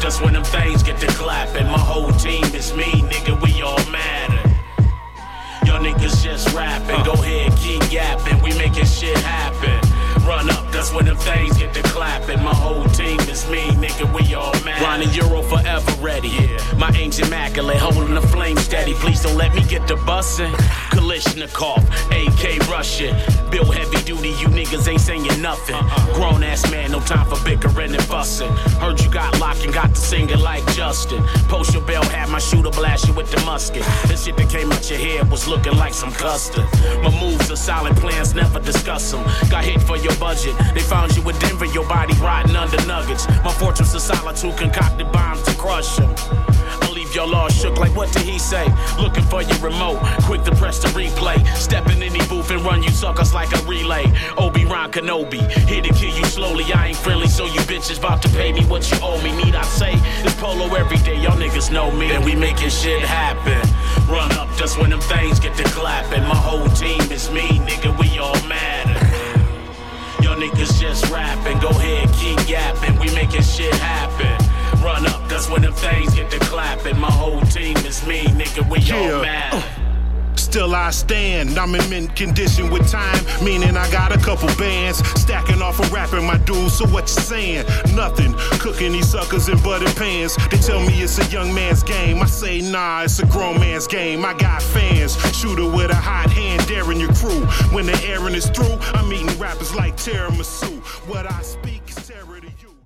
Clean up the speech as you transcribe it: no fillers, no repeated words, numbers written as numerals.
that's when them things get to clapping. My whole team is me, nigga, we all matter. Y'all niggas just rapping, go ahead, keep yapping, we making shit happen. Run up, that's when them things get to clapping. My whole team is me, nigga, we all mad. Ronnie Euro forever ready. Yeah. My aim's immaculate, holding the flame steady. Please don't let me get to bussin'. Kalishnikov, AK Russian. Bill heavy duty, you niggas ain't saying nothing. Grown ass man, no time for bickering and bussin'. Heard you got locked and got to sing it like Justin. Post your bell, have my shooter blast you with the musket. This shit that came out your head was looking like some custard. My moves are solid, plans never discuss them. Got hit for your budget. They found you in Denver, your body rotting under nuggets. My fortress of solitude concocted bombs to crush them. I'll leave y'all all shook like what did he say? Looking for your remote, quick to press the replay. Step in any booth and run you suckers like a relay. Obi-Wan Kenobi, here to kill you slowly. I ain't friendly, so you bitches about to pay me what you owe me. Need I say, it's polo every day, y'all niggas know me. And we making shit happen. Run up just when them things get to clapping. My whole team is me, nigga, we all matter. Y'all niggas just rapping, go ahead, keep yapping, we making shit happen. Run up, that's when them things get to clapping. My whole team is me, nigga, we all mad. Still I stand, I'm in mint condition with time, meaning I got a couple bands, stacking off of rapping my dudes, so what you saying? Nothing, cooking these suckers in buttered pans. They tell me it's a young man's game, I say nah, it's a grown man's game. I got fans, shooter with a hot hand daring your crew. When the airing is through, I'm eating rappers like tiramisu. What I speak